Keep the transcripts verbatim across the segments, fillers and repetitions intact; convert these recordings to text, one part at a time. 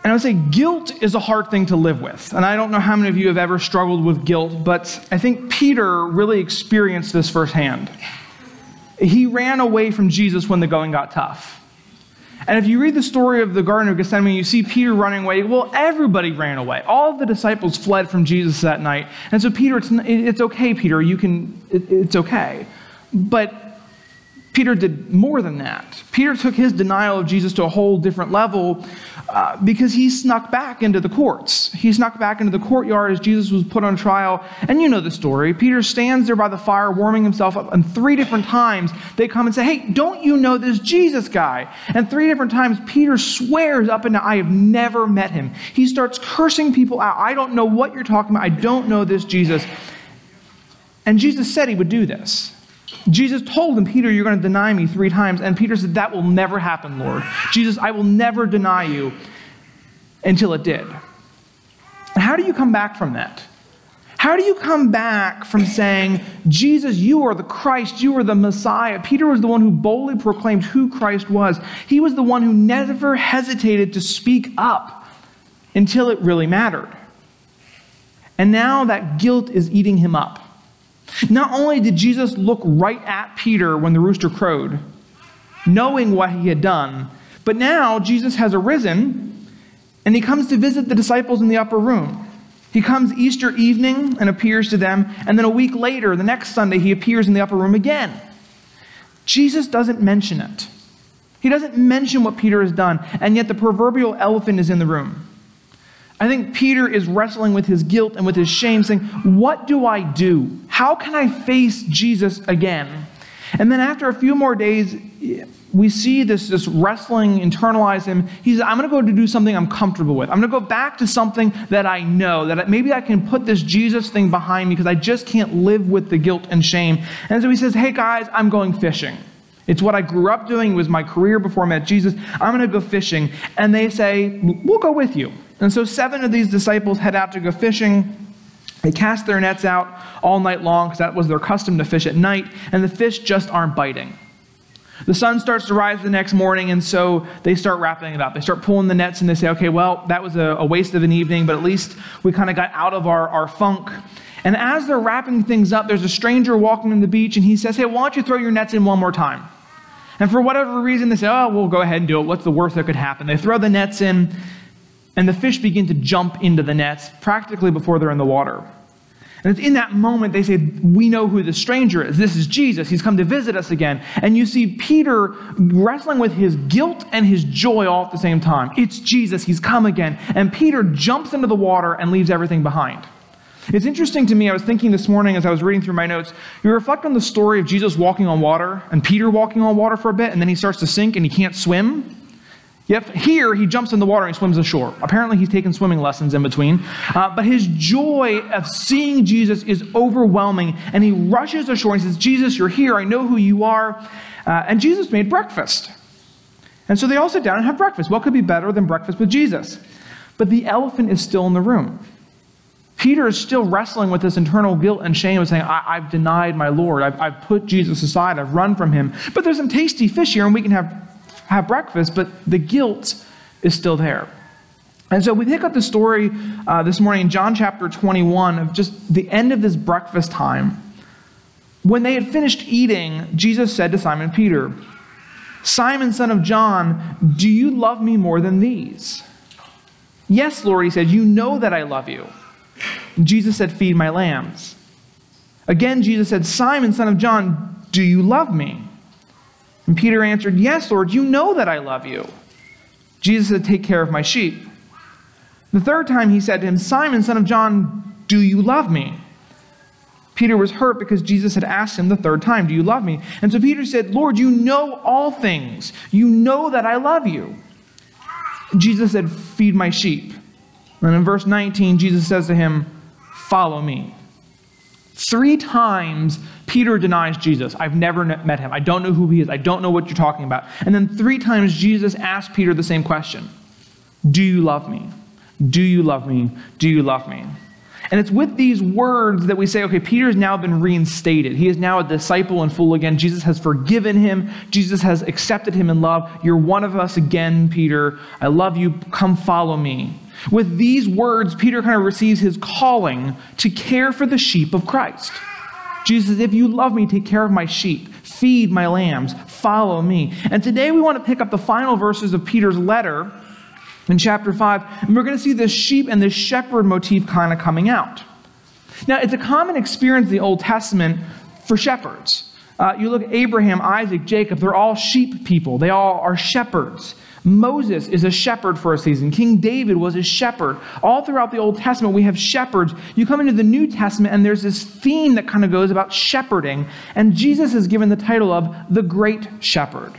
And I would say guilt is a hard thing to live with. And I don't know how many of you have ever struggled with guilt, but I think Peter really experienced this firsthand. He ran away from Jesus when the going got tough. And if you read the story of the Garden of Gethsemane, you see Peter running away. Well, everybody ran away. All of the disciples fled from Jesus that night. And so Peter, it's, it's okay, Peter, you can, it, it's okay. But Peter did more than that. Peter took his denial of Jesus to a whole different level uh, because he snuck back into the courts. He snuck back into the courtyard as Jesus was put on trial. And you know the story. Peter stands there by the fire, warming himself up, and three different times they come and say, hey, don't you know this Jesus guy? And three different times Peter swears up and down, I have never met him. He starts cursing people out. I don't know what you're talking about. I don't know this Jesus. And Jesus said he would do this. Jesus told him, Peter, you're going to deny me three times. And Peter said, that will never happen, Lord. Jesus, I will never deny you, until it did. And how do you come back from that? How do you come back from saying, Jesus, you are the Christ, you are the Messiah? Peter was the one who boldly proclaimed who Christ was. He was the one who never hesitated to speak up until it really mattered. And now that guilt is eating him up. Not only did Jesus look right at Peter when the rooster crowed, knowing what he had done, but now Jesus has arisen and he comes to visit the disciples in the upper room. He comes Easter evening and appears to them, and then a week later, the next Sunday, he appears in the upper room again. Jesus doesn't mention it. He doesn't mention what Peter has done, and yet the proverbial elephant is in the room. I think Peter is wrestling with his guilt and with his shame, saying, what do I do? How can I face Jesus again? And then after a few more days, we see this, this wrestling internalize him. He says, I'm going to go to do something I'm comfortable with. I'm going to go back to something that I know, that maybe I can put this Jesus thing behind me because I just can't live with the guilt and shame. And so he says, hey guys, I'm going fishing. It's what I grew up doing. It was my career before I met Jesus. I'm going to go fishing. And they say, we'll go with you. And so seven of these disciples head out to go fishing. They cast their nets out all night long because that was their custom to fish at night. And the fish just aren't biting. The sun starts to rise the next morning, and so they start wrapping it up. They start pulling the nets, and they say, okay, well, that was a, a waste of an evening, but at least we kind of got out of our, our funk. And as they're wrapping things up, there's a stranger walking on the beach, and he says, hey, why don't you throw your nets in one more time? And for whatever reason, they say, oh, we'll go ahead and do it. What's the worst that could happen? They throw the nets in, and the fish begin to jump into the nets practically before they're in the water. And it's in that moment they say, we know who the stranger is. This is Jesus. He's come to visit us again. And you see Peter wrestling with his guilt and his joy all at the same time. It's Jesus. He's come again. And Peter jumps into the water and leaves everything behind. It's interesting to me, I was thinking this morning as I was reading through my notes, you reflect on the story of Jesus walking on water and Peter walking on water for a bit, and then he starts to sink and he can't swim. Yep, here he jumps in the water and he swims ashore. Apparently he's taken swimming lessons in between. Uh, but his joy of seeing Jesus is overwhelming, and he rushes ashore and says, Jesus, you're here. I know who you are. Uh, and Jesus made breakfast. And so they all sit down and have breakfast. What could be better than breakfast with Jesus? But the elephant is still in the room. Peter is still wrestling with this internal guilt and shame of saying, I- I've denied my Lord. I've-, I've put Jesus aside. I've run from him. But there's some tasty fish here, and we can have have breakfast, but the guilt is still there. And so we pick up the story uh, this morning in John chapter twenty-one of just the end of this breakfast time. When they had finished eating, Jesus said to Simon Peter, Simon, son of John, do you love me more than these? Yes, Lord, he said, you know that I love you. And Jesus said, feed my lambs. Again, Jesus said, Simon, son of John, do you love me? And Peter answered, yes, Lord, you know that I love you. Jesus said, take care of my sheep. The third time he said to him, Simon, son of John, do you love me? Peter was hurt because Jesus had asked him the third time, do you love me? And so Peter said, Lord, you know all things. You know that I love you. Jesus said, feed my sheep. And in verse nineteen, Jesus says to him, follow me. Three times Peter denies Jesus. I've never met him. I don't know who he is. I don't know what you're talking about. And then three times Jesus asked Peter the same question. Do you love me? Do you love me? Do you love me? And it's with these words that we say, okay, Peter's now been reinstated. He is now a disciple and full again. Jesus has forgiven him. Jesus has accepted him in love. You're one of us again, Peter. I love you. Come follow me. With these words, Peter kind of receives his calling to care for the sheep of Christ. Jesus says, if you love me, take care of my sheep. Feed my lambs. Follow me. And today we want to pick up the final verses of Peter's letter in chapter five, and we're going to see this sheep and this shepherd motif kind of coming out. Now, it's a common experience in the Old Testament for shepherds. Uh, you look at Abraham, Isaac, Jacob, they're all sheep people. They all are shepherds. Moses is a shepherd for a season. King David was a shepherd. All throughout the Old Testament, we have shepherds. You come into the New Testament, and there's this theme that kind of goes about shepherding, and Jesus is given the title of the Great Shepherd.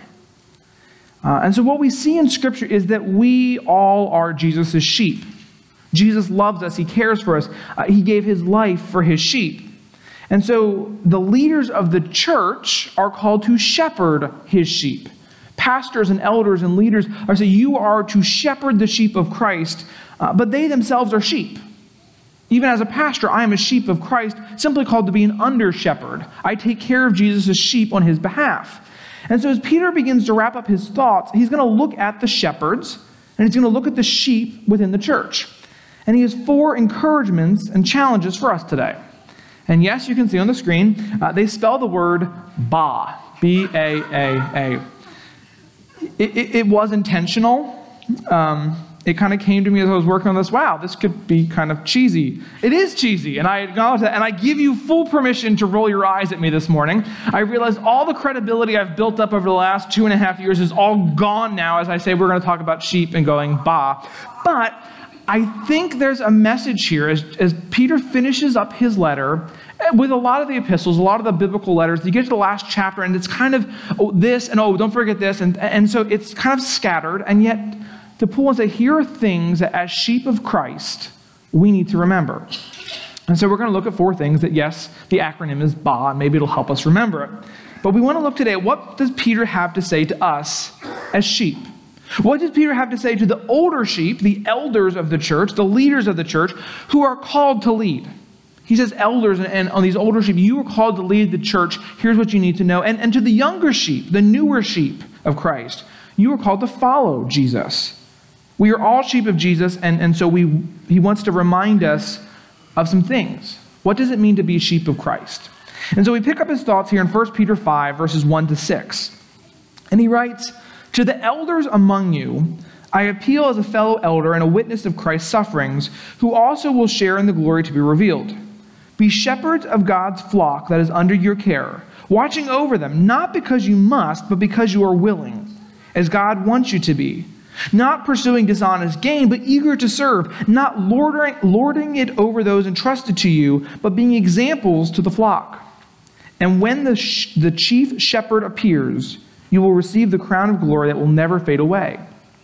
Uh, and so what we see in Scripture is that we all are Jesus' sheep. Jesus loves us. He cares for us. Uh, he gave his life for his sheep. And so the leaders of the church are called to shepherd his sheep. Pastors and elders and leaders are saying, you are to shepherd the sheep of Christ, uh, but they themselves are sheep. Even as a pastor, I am a sheep of Christ, simply called to be an under-shepherd. I take care of Jesus' sheep on his behalf. And so as Peter begins to wrap up his thoughts, he's going to look at the shepherds, and he's going to look at the sheep within the church. And he has four encouragements and challenges for us today. And yes, you can see on the screen, uh, they spell the word ba, B A A A. It, it, it was intentional. Um, it kind of came to me as I was working on this. Wow, this could be kind of cheesy. It is cheesy, and I acknowledge that. And I give you full permission to roll your eyes at me this morning. I realized all the credibility I've built up over the last two and a half years is all gone now as I say we're going to talk about sheep and going ba. But I think there's a message here as, as Peter finishes up his letter. With a lot of the epistles, a lot of the biblical letters, you get to the last chapter and it's kind of oh, this and oh, don't forget this. And, and so it's kind of scattered. And yet to pull and say, here are things that as sheep of Christ, we need to remember. And so we're going to look at four things that, yes, the acronym is B A, and maybe it'll help us remember it. But we want to look today at what does Peter have to say to us as sheep? What does Peter have to say to the older sheep, the elders of the church, the leaders of the church, who are called to lead? He says, elders and, and on these older sheep, you are called to lead the church. Here's what you need to know. And, and to the younger sheep, the newer sheep of Christ, you are called to follow Jesus. We are all sheep of Jesus, and, and so we he wants to remind us of some things. What does it mean to be a sheep of Christ? And so we pick up his thoughts here in First Peter five, verses one to six. And he writes, to the elders among you, I appeal as a fellow elder and a witness of Christ's sufferings, who also will share in the glory to be revealed. Be shepherds of God's flock that is under your care, watching over them, not because you must, but because you are willing, as God wants you to be. Not pursuing dishonest gain, but eager to serve, not lording, lording it over those entrusted to you, but being examples to the flock. And when the, sh- the chief shepherd appears, you will receive the crown of glory that will never fade away.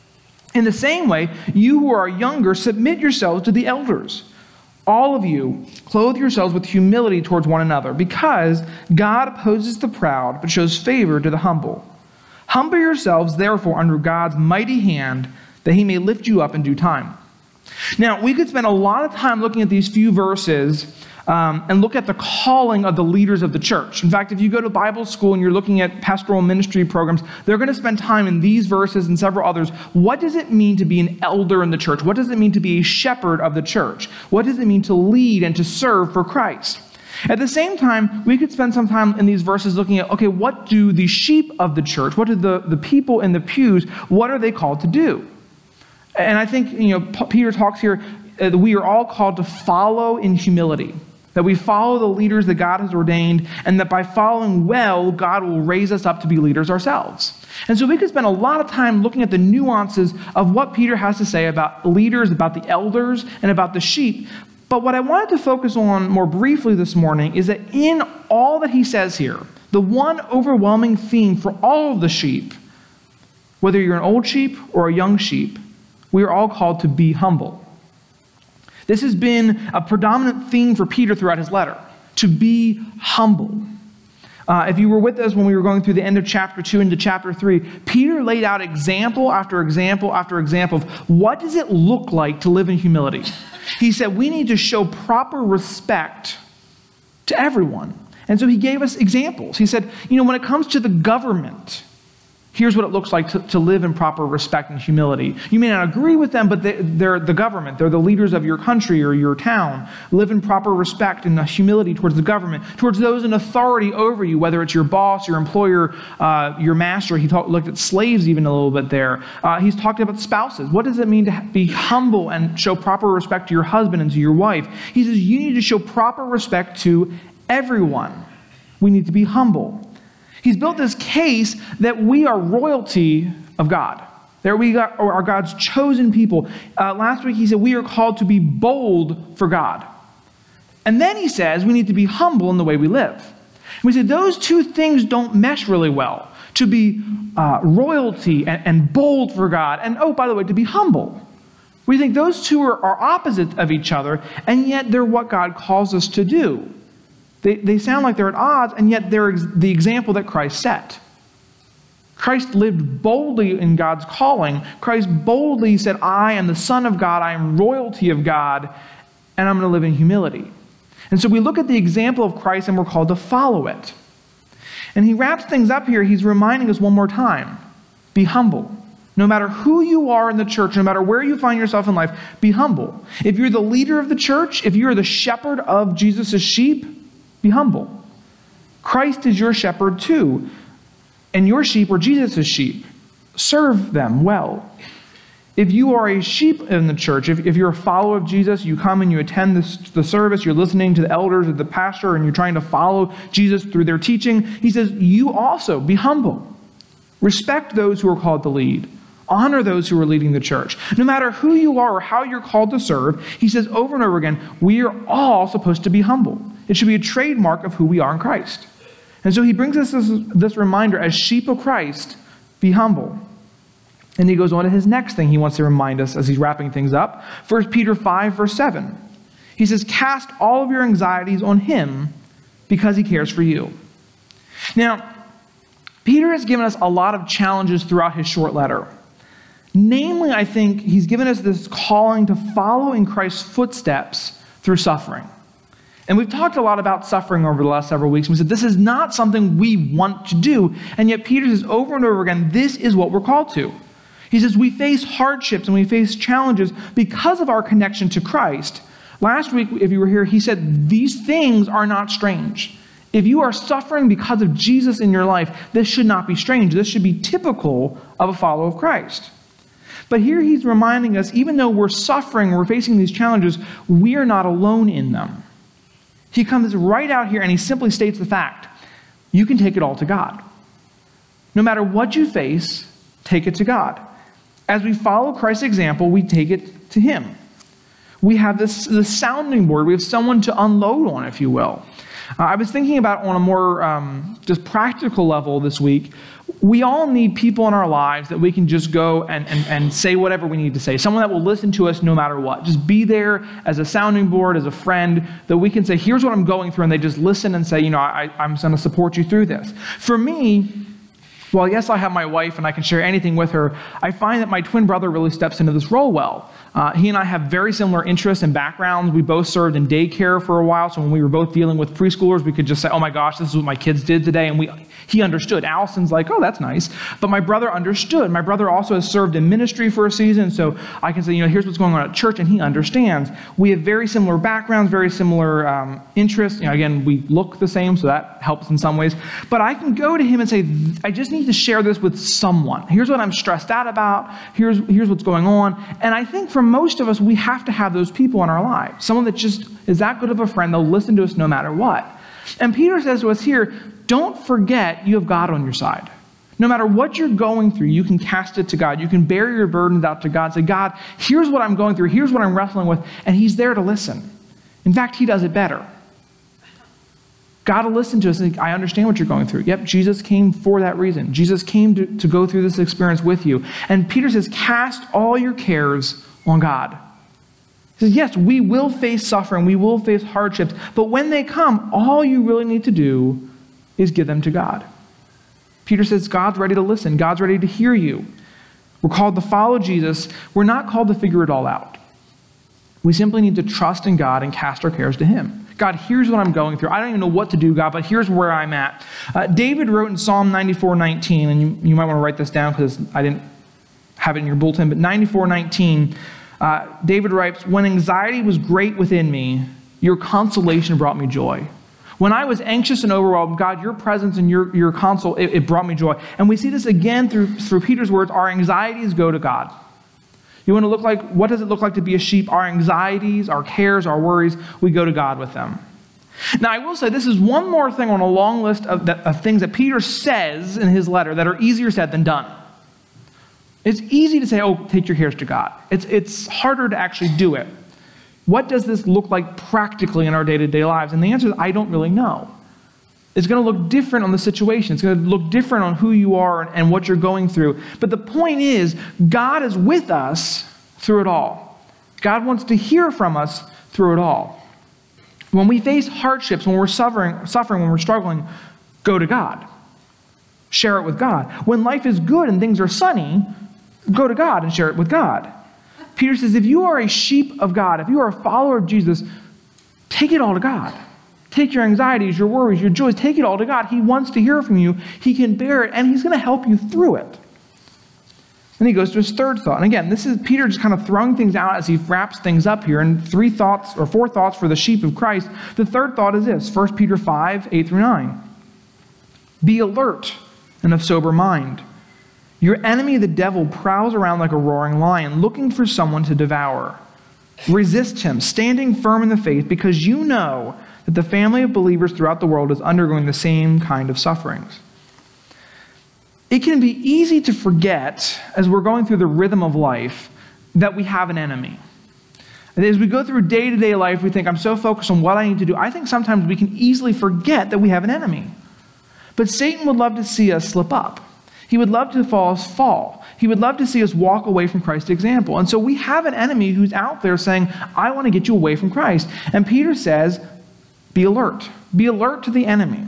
In the same way, you who are younger, submit yourselves to the elders. All of you, clothe yourselves with humility towards one another, because God opposes the proud, but shows favor to the humble. Humble yourselves, therefore, under God's mighty hand, that he may lift you up in due time. Now, we could spend a lot of time looking at these few verses um, and look at the calling of the leaders of the church. In fact, if you go to Bible school and you're looking at pastoral ministry programs, they're going to spend time in these verses and several others. What does it mean to be an elder in the church? What does it mean to be a shepherd of the church? What does it mean to lead and to serve for Christ? At the same time, we could spend some time in these verses looking at, okay, what do the sheep of the church, what do the, the people in the pews, what are they called to do? And I think, you know, Peter talks here, uh, we are all called to follow in humility, that we follow the leaders that God has ordained, and that by following well, God will raise us up to be leaders ourselves. And so we could spend a lot of time looking at the nuances of what Peter has to say about leaders, about the elders, and about the sheep. But what I wanted to focus on more briefly this morning is that in all that he says here, the one overwhelming theme for all of the sheep, whether you're an old sheep or a young sheep, we are all called to be humble. This has been a predominant theme for Peter throughout his letter, to be humble. Uh, if you were with us when we were going through the end of chapter two into chapter three, Peter laid out example after example after example of what does it look like to live in humility. He said we need to show proper respect to everyone. And so he gave us examples. He said, you know, when it comes to the government, here's what it looks like to, to live in proper respect and humility. You may not agree with them, but they, they're the government. They're the leaders of your country or your town. Live in proper respect and humility towards the government, towards those in authority over you, whether it's your boss, your employer, uh, your master. He talked, looked at slaves even a little bit there. Uh, he's talked about spouses. What does it mean to be humble and show proper respect to your husband and to your wife? He says you need to show proper respect to everyone. We need to be humble. He's built this case that we are royalty of God, that we are God's chosen people. Uh, last week he said we are called to be bold for God. And then he says we need to be humble in the way we live. And we said those two things don't mesh really well. To be uh, royalty and, and bold for God, and oh, by the way, to be humble. We think those two are, are opposite of each other, and yet they're what God calls us to do. They, they sound like they're at odds, and yet they're ex- the example that Christ set. Christ lived boldly in God's calling. Christ boldly said, I am the Son of God, I am royalty of God, and I'm going to live in humility. And so we look at the example of Christ, and we're called to follow it. And he wraps things up here. He's reminding us one more time, be humble. No matter who you are in the church, no matter where you find yourself in life, be humble. If you're the leader of the church, if you're the shepherd of Jesus' sheep, be humble. Christ is your shepherd too, and your sheep are Jesus' sheep. Serve them well. If you are a sheep in the church, if, if you're a follower of Jesus, you come and you attend this, the service, you're listening to the elders or the pastor, and you're trying to follow Jesus through their teaching, he says, you also be humble. Respect those who are called to lead. Honor those who are leading the church. No matter who you are or how you're called to serve, he says over and over again, we are all supposed to be humble. It should be a trademark of who we are in Christ. And so he brings us this, this reminder, as sheep of Christ, be humble. And he goes on to his next thing he wants to remind us as he's wrapping things up. First Peter five, verse seven. He says, cast all of your anxieties on him because he cares for you. Now, Peter has given us a lot of challenges throughout his short letter. Namely, I think he's given us this calling to follow in Christ's footsteps through suffering. And we've talked a lot about suffering over the last several weeks. We said this is not something we want to do. And yet Peter says over and over again, this is what we're called to. He says we face hardships and we face challenges because of our connection to Christ. Last week, if you were here, he said these things are not strange. If you are suffering because of Jesus in your life, this should not be strange. This should be typical of a follower of Christ. But here he's reminding us, even though we're suffering, we're facing these challenges, we are not alone in them. He comes right out here and he simply states the fact, you can take it all to God. No matter what you face, take it to God. As we follow Christ's example, we take it to him. We have this, this sounding board. We have someone to unload on, if you will. Uh, I was thinking about on a more um, just practical level this week. We all need people in our lives that we can just go and, and, and say whatever we need to say. Someone that will listen to us no matter what. Just be there as a sounding board, as a friend, that we can say, here's what I'm going through, and they just listen and say, you know, I, I'm going to support you through this. For me, well, yes, I have my wife and I can share anything with her. I find that my twin brother really steps into this role well. Uh, he and I have very similar interests and backgrounds. We both served in daycare for a while, so when we were both dealing with preschoolers, we could just say, oh my gosh, this is what my kids did today, and we he understood. Allison's like, oh, that's nice. But my brother understood. My brother also has served in ministry for a season, so I can say, you know, here's what's going on at church, and he understands. We have very similar backgrounds, very similar um, interests. You know, again, we look the same, so that helps in some ways. But I can go to him and say, I just need to share this with someone. Here's what I'm stressed out about. Here's, here's what's going on. And I think for most of us, we have to have those people in our lives. Someone that just is that good of a friend. They'll listen to us no matter what. And Peter says to us here, don't forget you have God on your side. No matter what you're going through, you can cast it to God. You can bear your burdens out to God and say, God, here's what I'm going through. Here's what I'm wrestling with. And he's there to listen. In fact, he does it better. God will listen to us and say, I understand what you're going through. Yep, Jesus came for that reason. Jesus came to, to go through this experience with you. And Peter says, cast all your cares on God. He says, yes, we will face suffering. We will face hardships. But when they come, all you really need to do is give them to God. Peter says God's ready to listen. God's ready to hear you. We're called to follow Jesus. We're not called to figure it all out. We simply need to trust in God and cast our cares to him. God, here's what I'm going through. I don't even know what to do, God, but here's where I'm at. Uh, David wrote in Psalm ninety-four nineteen, and you, you might want to write this down because I didn't have it in your bulletin, but ninety-four nineteen, uh, David writes, when anxiety was great within me, your consolation brought me joy. When I was anxious and overwhelmed, God, your presence and your, your console, it, it brought me joy. And we see this again through, through Peter's words, our anxieties go to God. You want to look like, what does it look like to be a sheep? Our anxieties, our cares, our worries, we go to God with them. Now, I will say this is one more thing on a long list of, that, of things that Peter says in his letter that are easier said than done. It's easy to say, oh, take your cares to God. It's, it's harder to actually do it. What does this look like practically in our day-to-day lives? And the answer is, I don't really know. It's going to look different on the situation. It's going to look different on who you are and, and what you're going through. But the point is, God is with us through it all. God wants to hear from us through it all. When we face hardships, when we're suffering, suffering, when we're struggling, go to God. Share it with God. When life is good and things are sunny, go to God and share it with God. Peter says, if you are a sheep of God, if you are a follower of Jesus, take it all to God. Take your anxieties, your worries, your joys, take it all to God. He wants to hear from you. He can bear it, and he's going to help you through it. Then he goes to his third thought. And again, this is Peter just kind of throwing things out as he wraps things up here. And three thoughts, or four thoughts for the sheep of Christ. The third thought is this, First Peter five, eight through nine. Be alert and of sober mind. Your enemy, the devil, prowls around like a roaring lion, looking for someone to devour. Resist him, standing firm in the faith, because you know that the family of believers throughout the world is undergoing the same kind of sufferings. It can be easy to forget, as we're going through the rhythm of life, that we have an enemy. And as we go through day-to-day life, we think, I'm so focused on what I need to do. I think sometimes we can easily forget that we have an enemy. But Satan would love to see us slip up. He would love to fall us fall. He would love to see us walk away from Christ's example. And so we have an enemy who's out there saying, I want to get you away from Christ. And Peter says, be alert. Be alert to the enemy.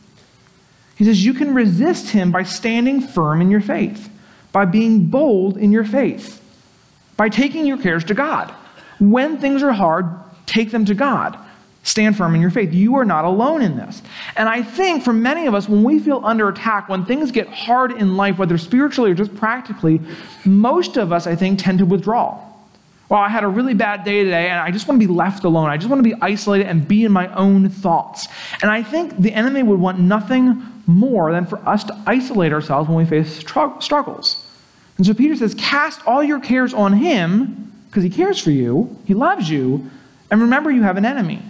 He says, you can resist him by standing firm in your faith, by being bold in your faith, by taking your cares to God. When things are hard, take them to God. Stand firm in your faith. You are not alone in this. And I think for many of us, when we feel under attack, when things get hard in life, whether spiritually or just practically, most of us, I think, tend to withdraw. Well, I had a really bad day today, and I just want to be left alone. I just want to be isolated and be in my own thoughts. And I think the enemy would want nothing more than for us to isolate ourselves when we face struggles. And so Peter says, cast all your cares on him, because he cares for you, he loves you, and remember you have an enemy.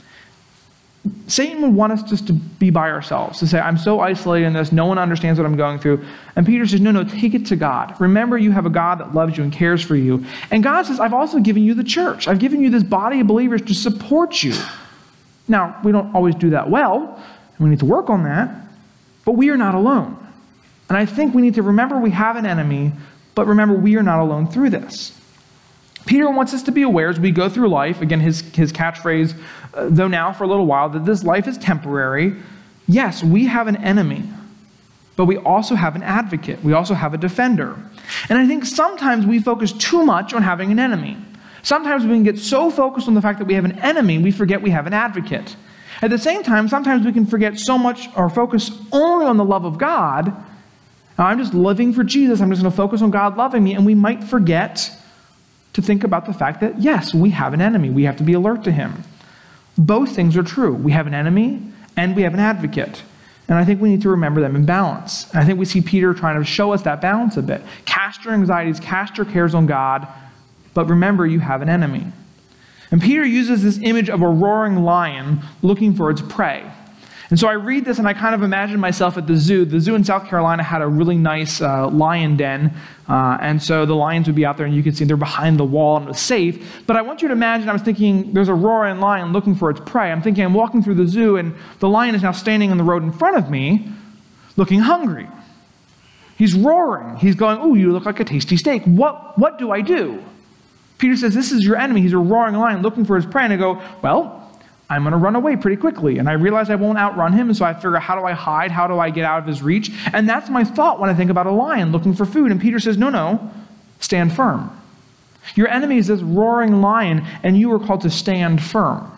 Satan would want us just to be by ourselves, to say, I'm so isolated in this, no one understands what I'm going through. And Peter says, no, no, take it to God. Remember you have a God that loves you and cares for you. And God says, I've also given you the church. I've given you this body of believers to support you. Now, we don't always do that well, and we need to work on that, but we are not alone. And I think we need to remember we have an enemy, but remember we are not alone through this. Peter wants us to be aware as we go through life, again, his, his catchphrase, uh, though now for a little while, that this life is temporary. Yes, we have an enemy, but we also have an advocate. We also have a defender. And I think sometimes we focus too much on having an enemy. Sometimes we can get so focused on the fact that we have an enemy, we forget we have an advocate. At the same time, sometimes we can forget so much or focus only on the love of God. Now, I'm just living for Jesus. I'm just going to focus on God loving me, and we might forget to think about the fact that, yes, we have an enemy. We have to be alert to him. Both things are true. We have an enemy and we have an advocate. And I think we need to remember them in balance. And I think we see Peter trying to show us that balance a bit. Cast your anxieties, cast your cares on God, but remember you have an enemy. And Peter uses this image of a roaring lion looking for its prey. And so I read this and I kind of imagine myself at the zoo. The zoo in South Carolina had a really nice uh, lion den. Uh, and so the lions would be out there and you could see they're behind the wall and it was safe. But I want you to imagine, I was thinking there's a roaring lion looking for its prey. I'm thinking I'm walking through the zoo and the lion is now standing in the road in front of me looking hungry. He's roaring. He's going, ooh, you look like a tasty steak. What, what do I do? Peter says, this is your enemy. He's a roaring lion looking for his prey. And I go, well, I'm going to run away pretty quickly. And I realize I won't outrun him, and so I figure, how do I hide? How do I get out of his reach? And that's my thought when I think about a lion looking for food. And Peter says, no, no, stand firm. Your enemy is this roaring lion, and you are called to stand firm.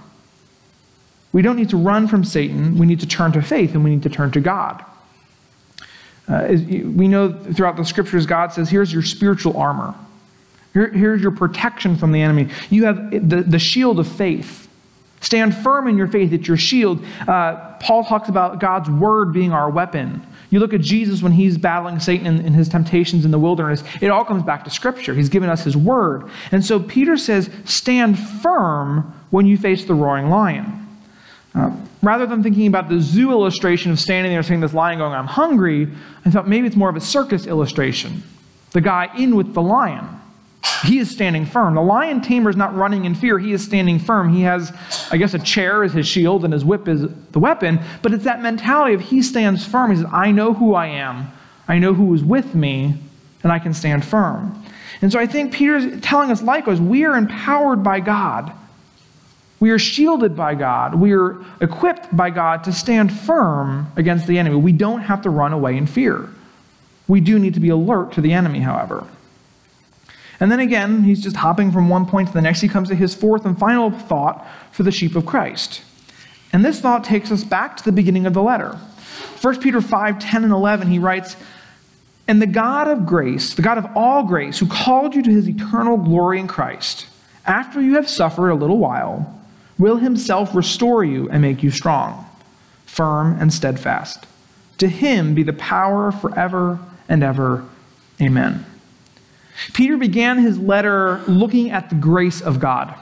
We don't need to run from Satan. We need to turn to faith, and we need to turn to God. Uh, we know throughout the scriptures, God says, here's your spiritual armor. Here, here's your protection from the enemy. You have the, the shield of faith. Stand firm in your faith. It's your shield. Uh, Paul talks about God's word being our weapon. You look at Jesus when he's battling Satan in, in his temptations in the wilderness. It all comes back to Scripture. He's given us his word. And so Peter says, stand firm when you face the roaring lion. Uh, rather than thinking about the zoo illustration of standing there seeing this lion going, I'm hungry, I thought maybe it's more of a circus illustration. The guy in with the lion. He is standing firm. The lion tamer is not running in fear. He is standing firm. He has, I guess, a chair as his shield and his whip is the weapon. But it's that mentality of he stands firm. He says, I know who I am. I know who is with me, and I can stand firm. And so I think Peter's telling us likewise, we are empowered by God. We are shielded by God. We are equipped by God to stand firm against the enemy. We don't have to run away in fear. We do need to be alert to the enemy, however. And then again, he's just hopping from one point to the next. He comes to his fourth and final thought for the sheep of Christ. And this thought takes us back to the beginning of the letter. First Peter five, ten and eleven, he writes, and the God of grace, the God of all grace, who called you to his eternal glory in Christ, after you have suffered a little while, will himself restore you and make you strong, firm and steadfast. To him be the power forever and ever. Amen. Peter began his letter looking at the grace of God.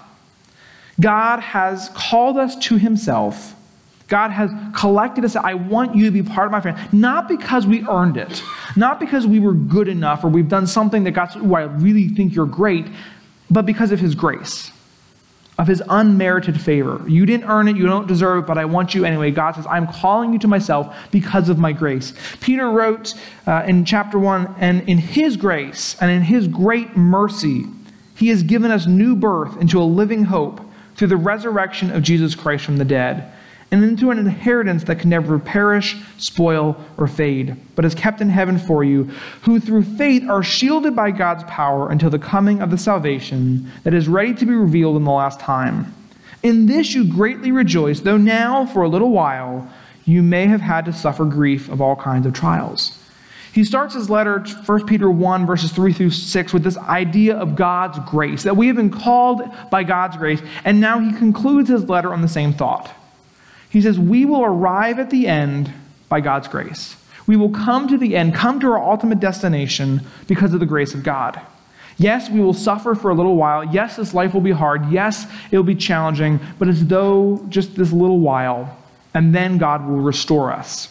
God has called us to himself. God has collected us. I want you to be part of my family. Not because we earned it. Not because we were good enough or we've done something that God said, oh, I really think you're great. But because of his grace. Of his unmerited favor. You didn't earn it, you don't deserve it, but I want you anyway. God says, I'm calling you to myself because of my grace. Peter wrote uh, in chapter one, and in his grace and in his great mercy, he has given us new birth into a living hope through the resurrection of Jesus Christ from the dead, and into an inheritance that can never perish, spoil, or fade, but is kept in heaven for you, who through faith are shielded by God's power until the coming of the salvation that is ready to be revealed in the last time. In this you greatly rejoice, though now, for a little while, you may have had to suffer grief of all kinds of trials. He starts his letter, First Peter one, verses three through six, with this idea of God's grace, that we have been called by God's grace, and now he concludes his letter on the same thought. He says, we will arrive at the end by God's grace. We will come to the end, come to our ultimate destination because of the grace of God. Yes, we will suffer for a little while. Yes, this life will be hard. Yes, it will be challenging, but it's though just this little while, and then God will restore us.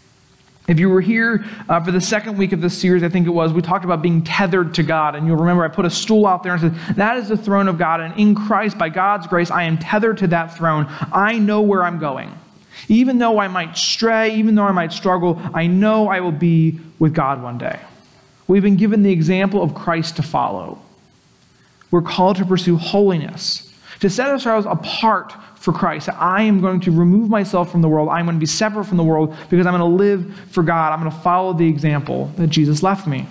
If you were here uh, for the second week of this series, I think it was, we talked about being tethered to God. And you'll remember I put a stool out there and said, that is the throne of God. And in Christ, by God's grace, I am tethered to that throne. I know where I'm going. Even though I might stray, even though I might struggle, I know I will be with God one day. We've been given the example of Christ to follow. We're called to pursue holiness, to set ourselves apart for Christ. I am going to remove myself from the world. I'm going to be separate from the world because I'm going to live for God. I'm going to follow the example that Jesus left me.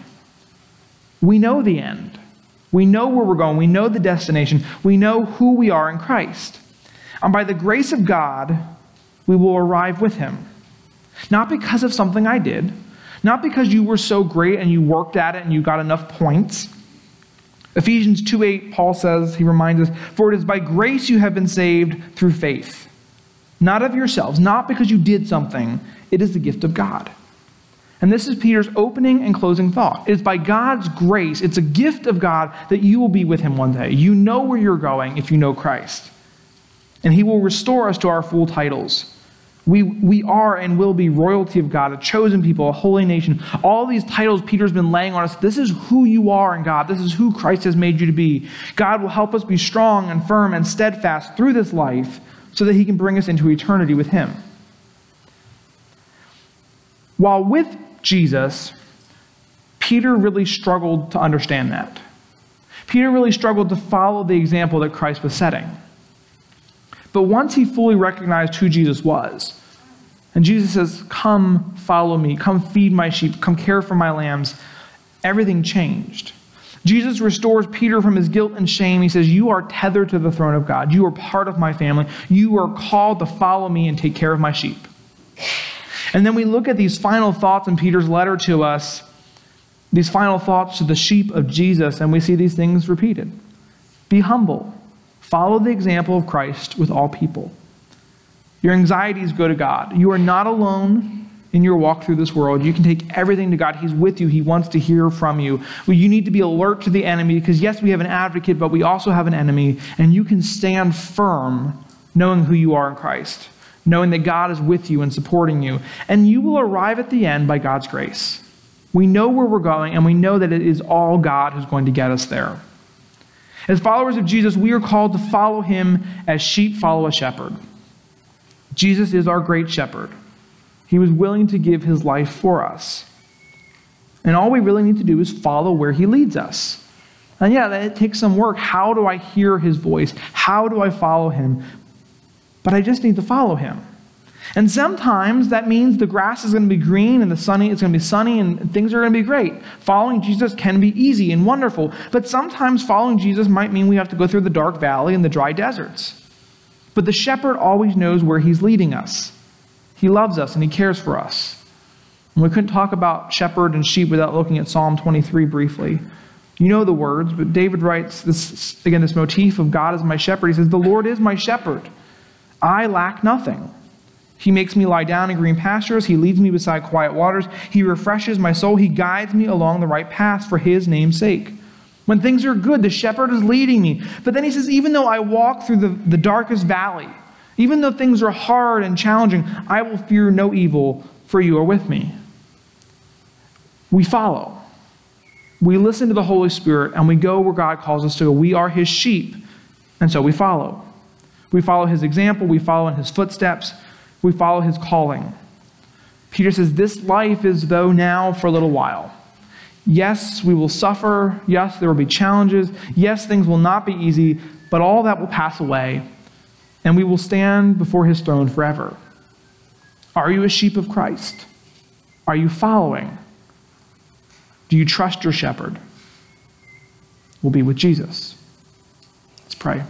We know the end. We know where we're going. We know the destination. We know who we are in Christ. And by the grace of God, we will arrive with him. Not because of something I did. Not because you were so great and you worked at it and you got enough points. Ephesians two eight, Paul says, he reminds us, for it is by grace you have been saved through faith. Not of yourselves, not because you did something. It is the gift of God. And this is Peter's opening and closing thought. It is by God's grace, it's a gift of God that you will be with him one day. You know where you're going if you know Christ. And he will restore us to our full titles. We, we are and will be royalty of God, a chosen people, a holy nation. All these titles Peter's been laying on us. This is who you are in God. This is who Christ has made you to be. God will help us be strong and firm and steadfast through this life so that he can bring us into eternity with him. While with Jesus, Peter really struggled to understand that. Peter really struggled to follow the example that Christ was setting. But once he fully recognized who Jesus was, and Jesus says, come follow me, come feed my sheep, come care for my lambs, everything changed. Jesus restores Peter from his guilt and shame. He says, you are tethered to the throne of God. You are part of my family. You are called to follow me and take care of my sheep. And then we look at these final thoughts in Peter's letter to us, these final thoughts to the sheep of Jesus, and we see these things repeated. Be humble. Follow the example of Christ with all people. Your anxieties go to God. You are not alone in your walk through this world. You can take everything to God. He's with you. He wants to hear from you. Well, you need to be alert to the enemy because, yes, we have an advocate, but we also have an enemy, and you can stand firm knowing who you are in Christ, knowing that God is with you and supporting you, and you will arrive at the end by God's grace. We know where we're going, and we know that it is all God who's going to get us there. As followers of Jesus, we are called to follow him as sheep follow a shepherd. Jesus is our great shepherd. He was willing to give his life for us. And all we really need to do is follow where he leads us. And yeah, it takes some work. How do I hear his voice? How do I follow him? But I just need to follow him. And sometimes that means the grass is going to be green and the sunny it's going to be sunny and things are going to be great. Following Jesus can be easy and wonderful. But sometimes following Jesus might mean we have to go through the dark valley and the dry deserts. But the shepherd always knows where he's leading us. He loves us and he cares for us. And we couldn't talk about shepherd and sheep without looking at Psalm twenty-three briefly. You know the words, but David writes this, again, this motif of God as my shepherd. He says, the Lord is my shepherd. I lack nothing. He makes me lie down in green pastures. He leads me beside quiet waters. He refreshes my soul. He guides me along the right path for his name's sake. When things are good, the shepherd is leading me. But then he says, even though I walk through the, the darkest valley, even though things are hard and challenging, I will fear no evil, for you are with me. We follow. We listen to the Holy Spirit, and we go where God calls us to go. We are his sheep, and so we follow. We follow his example. We follow in his footsteps. We follow his calling. Peter says, this life is though now for a little while. Yes, we will suffer. Yes, there will be challenges. Yes, things will not be easy, but all that will pass away, and we will stand before his throne forever. Are you a sheep of Christ? Are you following? Do you trust your shepherd? We'll be with Jesus. Let's pray.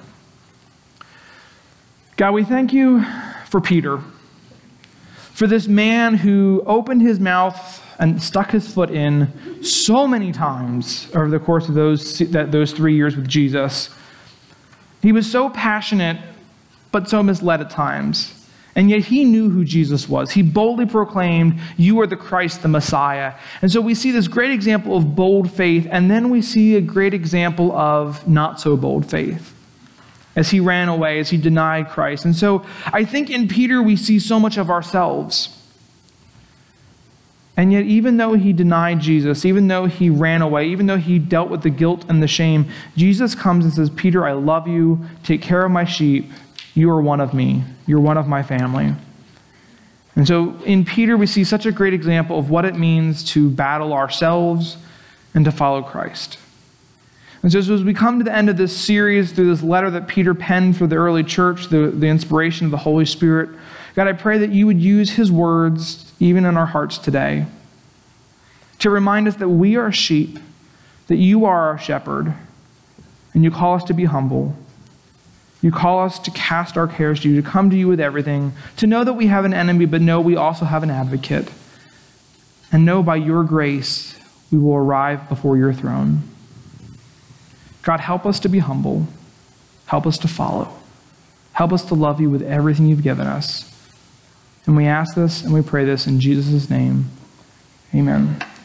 God, we thank you for Peter, for this man who opened his mouth and stuck his foot in so many times over the course of those, that, those three years with Jesus. He was so passionate, but so misled at times. And yet he knew who Jesus was. He boldly proclaimed, you are the Christ, the Messiah. And so we see this great example of bold faith, and then we see a great example of not so bold faith, as he ran away, as he denied Christ. And so I think in Peter we see so much of ourselves. And yet even though he denied Jesus, even though he ran away, even though he dealt with the guilt and the shame, Jesus comes and says, Peter, I love you. Take care of my sheep. You are one of me. You're one of my family. And so in Peter we see such a great example of what it means to battle ourselves and to follow Christ. And so as we come to the end of this series through this letter that Peter penned for the early church, the, the inspiration of the Holy Spirit, God, I pray that you would use his words even in our hearts today to remind us that we are sheep, that you are our shepherd, and you call us to be humble. You call us to cast our cares to you, to come to you with everything, to know that we have an enemy, but know we also have an advocate, and know by your grace we will arrive before your throne. God, help us to be humble. Help us to follow. Help us to love you with everything you've given us. And we ask this and we pray this in Jesus' name. Amen.